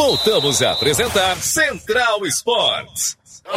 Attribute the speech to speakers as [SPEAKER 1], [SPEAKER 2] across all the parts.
[SPEAKER 1] Voltamos a apresentar Central Esportes.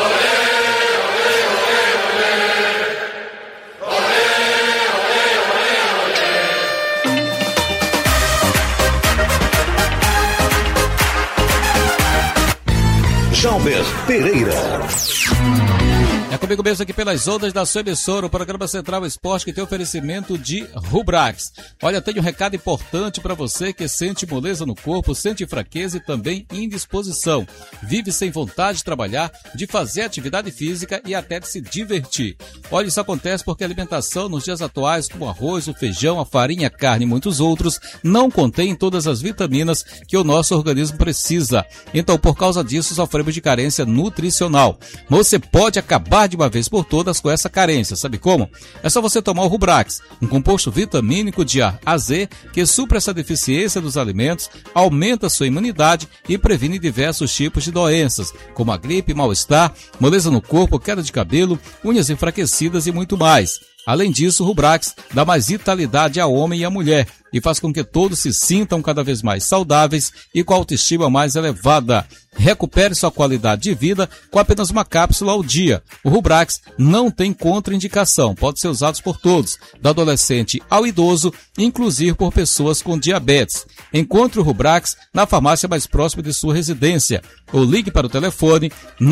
[SPEAKER 1] Jalber Pereira.
[SPEAKER 2] É comigo mesmo aqui pelas ondas da sua emissora, o programa Central Esporte, que tem oferecimento de Rubrax. Olha, tem um recado importante para você que sente moleza no corpo, sente fraqueza e também indisposição. Vive sem vontade de trabalhar, de fazer atividade física e até de se divertir. Olha, isso acontece porque a alimentação nos dias atuais, como o arroz, o feijão, a farinha, a carne e muitos outros, não contém todas as vitaminas que o nosso organismo precisa. Então, por causa disso, sofremos de carência nutricional. Você pode acabar de uma vez por todas com essa carência. Sabe como? É só você tomar o Rubrax, um composto vitamínico de A a Z que supre essa deficiência dos alimentos, aumenta sua imunidade e previne diversos tipos de doenças, como a gripe, mal-estar, moleza no corpo, queda de cabelo, unhas enfraquecidas e muito mais. Além disso, o Rubrax dá mais vitalidade ao homem e à mulher e faz com que todos se sintam cada vez mais saudáveis e com a autoestima mais elevada. Recupere sua qualidade de vida com apenas uma cápsula ao dia. O Rubrax não tem contraindicação, pode ser usado por todos, do adolescente ao idoso, inclusive por pessoas com diabetes. Encontre o Rubrax na farmácia mais próxima de sua residência ou ligue para o telefone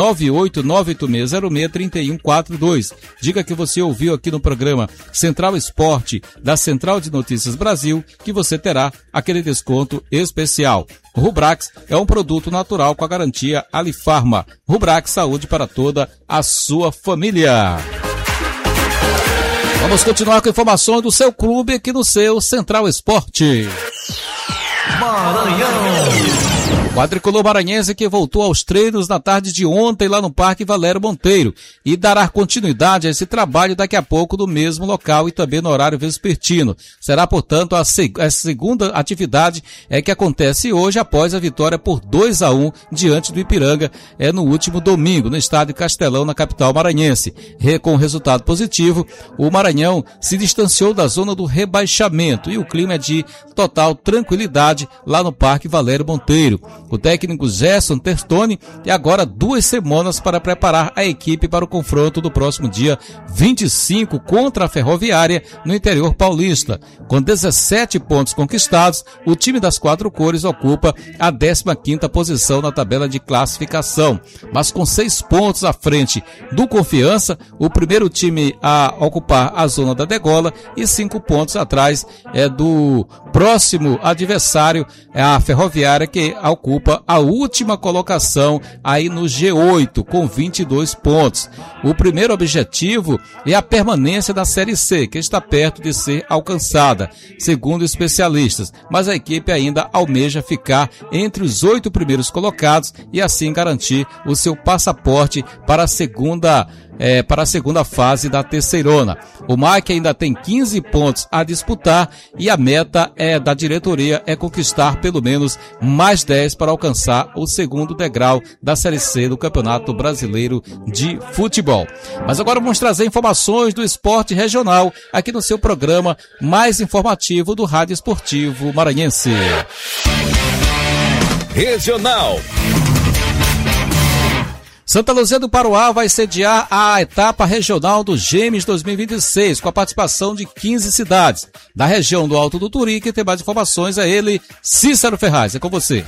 [SPEAKER 2] 98986063142. Diga que você ouviu aqui no programa Central Esporte da Central de Notícias Brasil que você terá aquele desconto especial. O Rubrax é um produto natural com a garantia Alifarma. Rubrax, saúde para toda a sua família. Vamos continuar com informações do seu clube aqui no seu Central Esporte. Maranhão. Quadricolor maranhense que voltou aos treinos na tarde de ontem lá no Parque Valério Monteiro e dará continuidade a esse trabalho daqui a pouco no mesmo local e também no horário vespertino. Será, portanto, a segunda atividade que acontece hoje após a vitória por 2-1 diante do Ipiranga no último domingo no estádio Castelão, na capital maranhense. Com resultado positivo, o Maranhão se distanciou da zona do rebaixamento e o clima é de total tranquilidade lá no Parque Valério Monteiro. O técnico Gerson Terstoni tem agora 2 semanas para preparar a equipe para o confronto do próximo dia 25 contra a Ferroviária no interior paulista. Com 17 pontos conquistados, o time das 4 cores ocupa a 15ª posição na tabela de classificação. Mas com 6 pontos à frente do Confiança, o primeiro time a ocupar a zona da degola e 5 pontos atrás do próximo adversário, a Ferroviária, que ocupa a última colocação aí no G8 com 22 pontos. O primeiro objetivo é a permanência da Série C, que está perto de ser alcançada, segundo especialistas, mas a equipe ainda almeja ficar entre os 8 primeiros colocados e assim garantir o seu passaporte para a segunda fase da terceirona. O MAC ainda tem 15 pontos a disputar e a meta da diretoria é conquistar pelo menos mais 10 para alcançar o segundo degrau da Série C do Campeonato Brasileiro de Futebol. Mas agora vamos trazer informações do esporte regional aqui no seu programa mais informativo do Rádio Esportivo Maranhense.
[SPEAKER 1] Regional.
[SPEAKER 2] Santa Luzia do Paruá vai sediar a etapa regional do Gêmeos 2026, com a participação de 15 cidades da região do Alto do Turi. Quem tem mais informações é ele, Cícero Ferraz. É com você.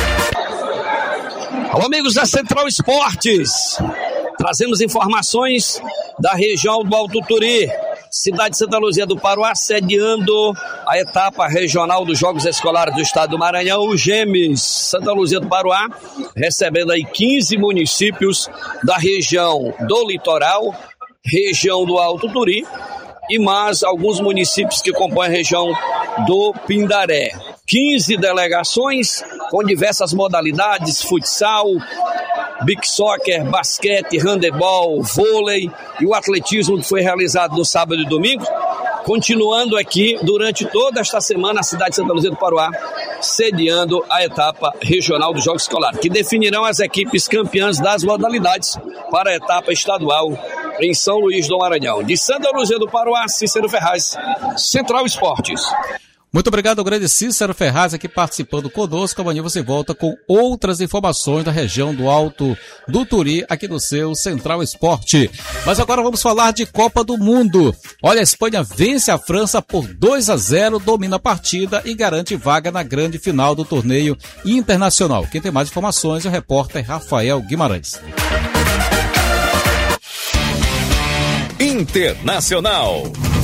[SPEAKER 3] Alô, amigos da Central Esportes. Trazemos informações da região do Alto Turi. Cidade de Santa Luzia do Paruá sediando a etapa regional dos Jogos Escolares do Estado do Maranhão, o Gêmeos. Santa Luzia do Paruá recebendo aí 15 municípios da região do litoral, região do Alto Turi e mais alguns municípios que compõem a região do Pindaré. 15 delegações com diversas modalidades, futsal, beach soccer, basquete, handebol, vôlei e o atletismo que foi realizado no sábado e domingo, continuando aqui durante toda esta semana a cidade de Santa Luzia do Paruá, sediando a etapa regional dos Jogos Escolares, que definirão as equipes campeãs das modalidades para a etapa estadual em São Luís do Maranhão. De Santa Luzia do Paruá, Cícero Ferraz, Central Esportes.
[SPEAKER 2] Muito obrigado ao grande Cícero Ferraz aqui participando conosco. Amanhã você volta com outras informações da região do Alto do Turi, aqui no seu Central Esporte. Mas agora vamos falar de Copa do Mundo. Olha, a Espanha vence a França por 2-0, domina a partida e garante vaga na grande final do torneio internacional. Quem tem mais informações é o repórter Rafael Guimarães.
[SPEAKER 1] Internacional.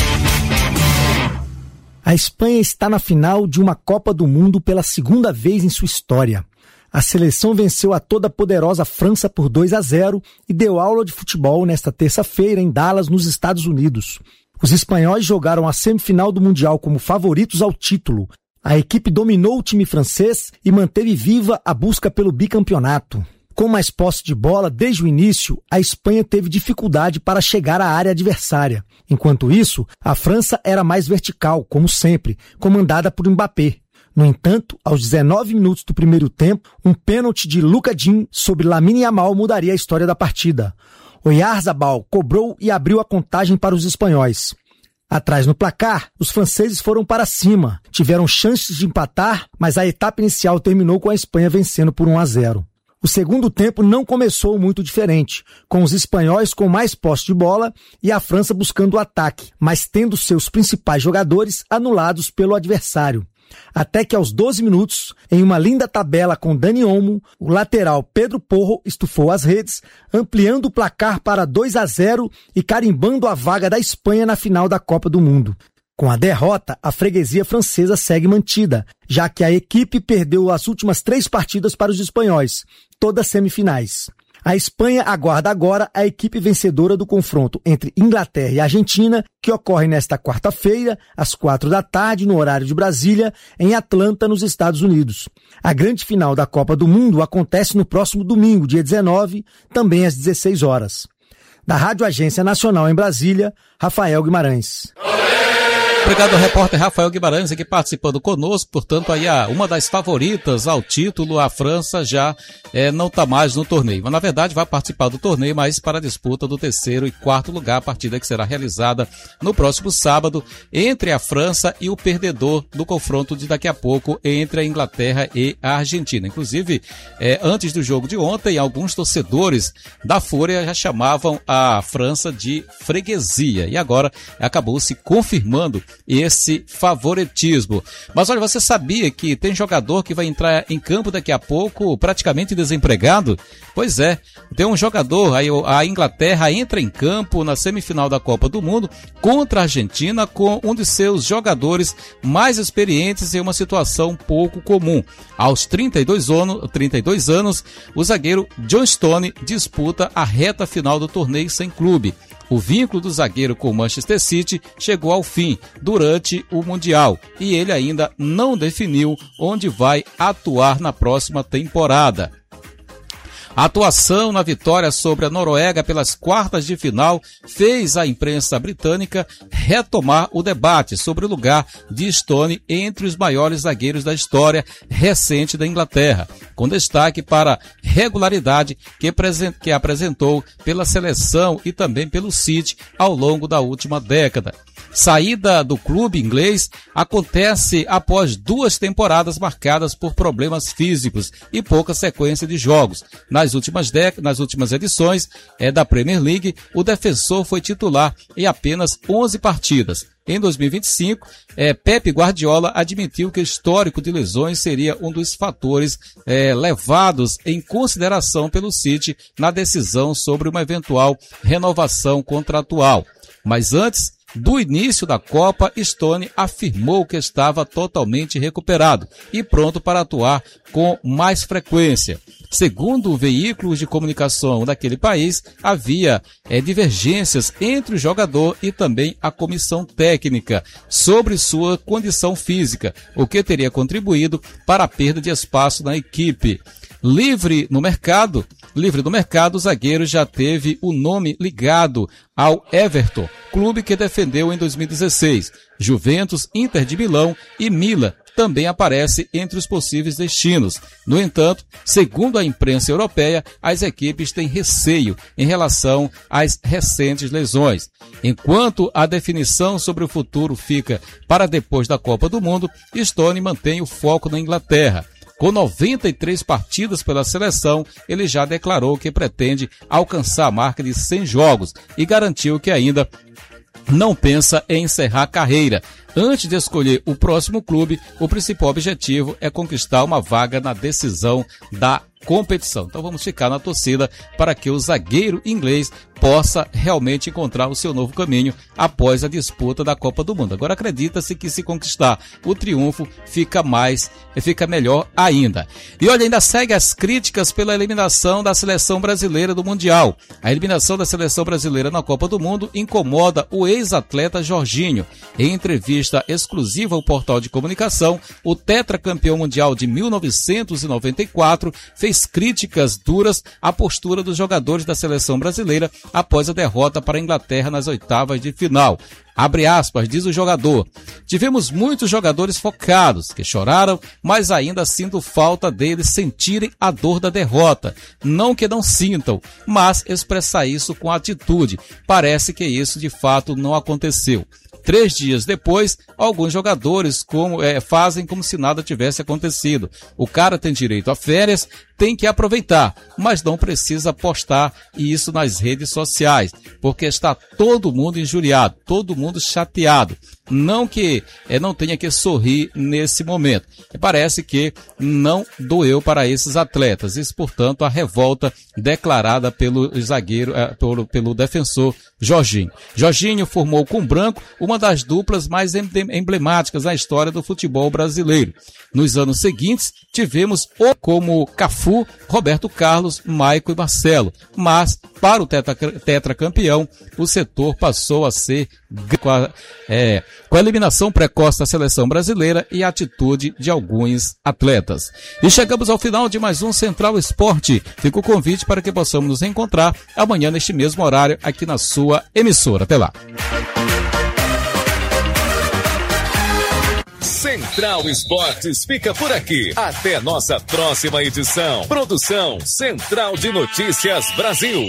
[SPEAKER 4] A Espanha está na final de uma Copa do Mundo pela segunda vez em sua história. A seleção venceu a toda poderosa França por 2-0 e deu aula de futebol nesta terça-feira em Dallas, nos Estados Unidos. Os espanhóis jogaram a semifinal do Mundial como favoritos ao título. A equipe dominou o time francês e manteve viva a busca pelo bicampeonato. Com mais posse de bola desde o início, a Espanha teve dificuldade para chegar à área adversária. Enquanto isso, a França era mais vertical, como sempre, comandada por Mbappé. No entanto, aos 19 minutos do primeiro tempo, um pênalti de Lucadin sobre Lamine Yamal mudaria a história da partida. Oyarzabal cobrou e abriu a contagem para os espanhóis. Atrás no placar, os franceses foram para cima, tiveram chances de empatar, mas a etapa inicial terminou com a Espanha vencendo por 1-0. O segundo tempo não começou muito diferente, com os espanhóis com mais posse de bola e a França buscando o ataque, mas tendo seus principais jogadores anulados pelo adversário. Até que aos 12 minutos, em uma linda tabela com Dani Olmo, o lateral Pedro Porro estufou as redes, ampliando o placar para 2-0 e carimbando a vaga da Espanha na final da Copa do Mundo. Com a derrota, a freguesia francesa segue mantida, já que a equipe perdeu as últimas 3 partidas para os espanhóis, todas semifinais. A Espanha aguarda agora a equipe vencedora do confronto entre Inglaterra e Argentina, que ocorre nesta quarta-feira, às 16h, no horário de Brasília, em Atlanta, nos Estados Unidos. A grande final da Copa do Mundo acontece no próximo domingo, dia 19, também às 16h. Da Rádio Agência Nacional em Brasília, Rafael Guimarães.
[SPEAKER 2] Obrigado ao repórter Rafael Guimarães aqui participando conosco. Portanto, aí uma das favoritas ao título, a França já não está mais no torneio. Mas, na verdade, vai participar do torneio, mas para a disputa do 3º e 4º lugar, a partida que será realizada no próximo sábado entre a França e o perdedor do confronto de daqui a pouco entre a Inglaterra e a Argentina. Inclusive, antes do jogo de ontem, alguns torcedores da Fúria já chamavam a França de freguesia. E agora acabou se confirmando esse favoritismo. Mas olha, você sabia que tem jogador que vai entrar em campo daqui a pouco praticamente desempregado? Pois é, tem um jogador, a Inglaterra entra em campo na semifinal da Copa do Mundo contra a Argentina com um de seus jogadores mais experientes em uma situação pouco comum. Aos 32 anos, o zagueiro John Stones disputa a reta final do torneio sem clube. O vínculo do zagueiro com o Manchester City chegou ao fim durante o Mundial e ele ainda não definiu onde vai atuar na próxima temporada. A atuação na vitória sobre a Noruega pelas quartas de final fez a imprensa britânica retomar o debate sobre o lugar de Stones entre os maiores zagueiros da história recente da Inglaterra, com destaque para a regularidade que apresentou pela seleção e também pelo City ao longo da última década. Saída do clube inglês acontece após 2 temporadas marcadas por problemas físicos e pouca sequência de jogos. Nas últimas edições da Premier League, o defensor foi titular em apenas 11 partidas. Em 2025, Pep Guardiola admitiu que o histórico de lesões seria um dos fatores levados em consideração pelo City na decisão sobre uma eventual renovação contratual. Mas antes do início da Copa, Stones afirmou que estava totalmente recuperado e pronto para atuar com mais frequência. Segundo veículos de comunicação daquele país, havia divergências entre o jogador e também a comissão técnica sobre sua condição física, o que teria contribuído para a perda de espaço na equipe. Livre no mercado, o zagueiro já teve o nome ligado ao Everton, clube que defendeu em 2016, Juventus, Inter de Milão e Milan, também aparece entre os possíveis destinos. No entanto, segundo a imprensa europeia, as equipes têm receio em relação às recentes lesões. Enquanto a definição sobre o futuro fica para depois da Copa do Mundo, Stone mantém o foco na Inglaterra. Com 93 partidas pela seleção, ele já declarou que pretende alcançar a marca de 100 jogos e garantiu que ainda não pensa em encerrar a carreira. Antes de escolher o próximo clube, o principal objetivo é conquistar uma vaga na decisão da competição. Então vamos ficar na torcida para que o zagueiro inglês possa realmente encontrar o seu novo caminho após a disputa da Copa do Mundo. Agora acredita-se que se conquistar o triunfo fica melhor ainda. E olha, ainda segue as críticas pela eliminação da seleção brasileira do Mundial. A eliminação da seleção brasileira na Copa do Mundo incomoda o ex-atleta Jorginho. Em entrevista exclusiva ao portal de comunicação, o tetracampeão mundial de 1994 fez críticas duras à postura dos jogadores da seleção brasileira após a derrota para a Inglaterra nas oitavas de final. Abre aspas, diz o jogador: tivemos muitos jogadores focados, que choraram, mas ainda sinto falta deles sentirem a dor da derrota. Não que não sintam, mas expressar isso com atitude. Parece que isso de fato não aconteceu. 3 dias depois, alguns jogadores fazem como se nada tivesse acontecido. O cara tem direito a férias, tem que aproveitar, mas não precisa postar isso nas redes sociais, porque está todo mundo injuriado, todo mundo chateado. Não que não tenha que sorrir nesse momento. Parece que não doeu para esses atletas. Isso, portanto, a revolta declarada pelo zagueiro, pelo defensor Jorginho. Jorginho formou com Branco uma das duplas mais emblemáticas na história do futebol brasileiro. Nos anos seguintes, tivemos como Cafu, Roberto Carlos, Maico e Marcelo. Mas, para o tetracampeão, o setor passou a ser com a eliminação precoce da seleção brasileira e a atitude de alguns atletas. E chegamos ao final de mais um Central Esporte. Fica o convite para que possamos nos encontrar amanhã neste mesmo horário aqui na sua emissora. Até lá.
[SPEAKER 1] Central Esportes fica por aqui. Até nossa próxima edição. Produção Central de Notícias Brasil.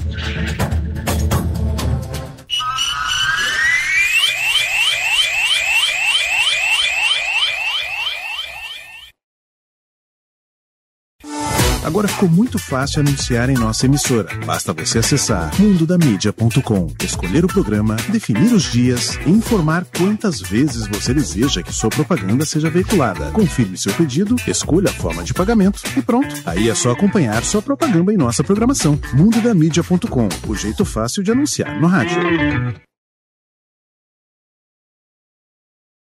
[SPEAKER 5] Agora ficou muito fácil anunciar em nossa emissora. Basta você acessar mundodamídia.com, escolher o programa, definir os dias e informar quantas vezes você deseja que sua propaganda seja veiculada. Confirme seu pedido, escolha a forma de pagamento e pronto. Aí é só acompanhar sua propaganda em nossa programação. mundodamídia.com, o jeito fácil de anunciar no rádio.